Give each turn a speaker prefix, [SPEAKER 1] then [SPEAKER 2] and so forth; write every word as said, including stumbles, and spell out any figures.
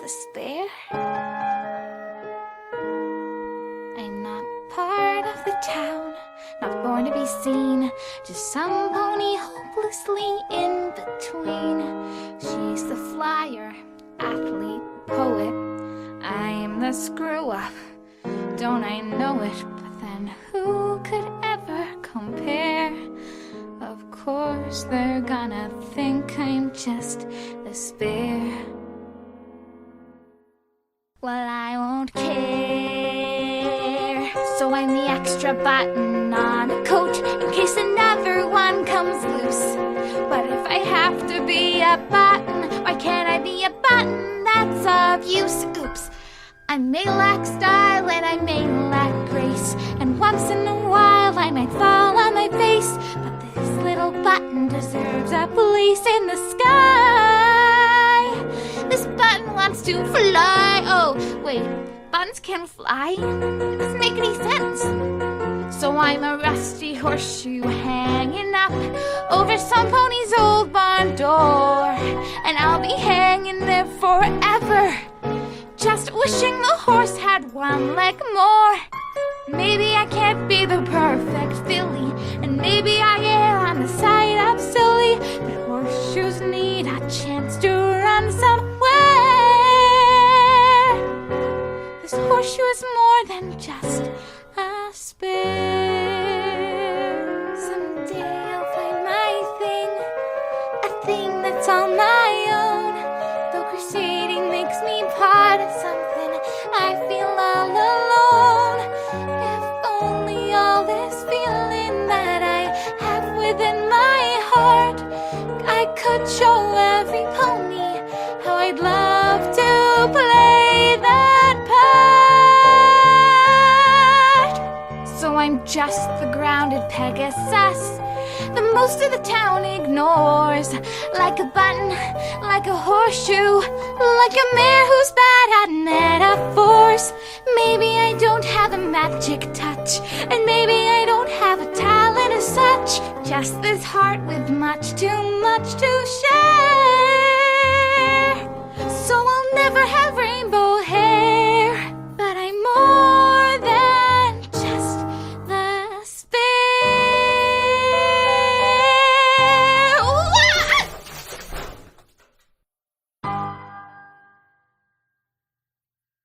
[SPEAKER 1] despair. I'm not part of the town, not born to be seen, just some pony hopelessly in between. She's the flyer, athlete, poet. I'm the screw-up, don't I know it? But then who could ever compare? Of course they're gonna think I'm just the spare. Well, I won't care, so I'm the extra button on a coat in case another one comes loose. But if I have to be a button, why can't I be a button that's of use? Oops. I may lack style and I may lack grace, and once in a while I might fall on my face, but this little button deserves a place in the sky. This button wants to fly. Oh, wait, buttons can fly? It doesn't make any sense. So I'm a rusty horseshoe hanging up over some pony's old barn door, and I'll be hanging there forever, just wishing the horse had one leg more. Maybe I can't be the perfect filly, and maybe I am on the side of silly, but horseshoes need a chance to run somewhere. This horseshoe is more than just a spare. Someday I'll find my thing, a thing that's all my own. Though crusading makes me part of something, I feel all alone. If only all this feeling that I have within my heart, I could show every pony how I'd love to play that part. So I'm just the grounded Pegasus the most of the town ignores, like a button, like a horseshoe, like a mare who's bad at metaphors. Maybe I don't have a magic touch, and maybe I don't have a talent as such, just this heart with much too much to share.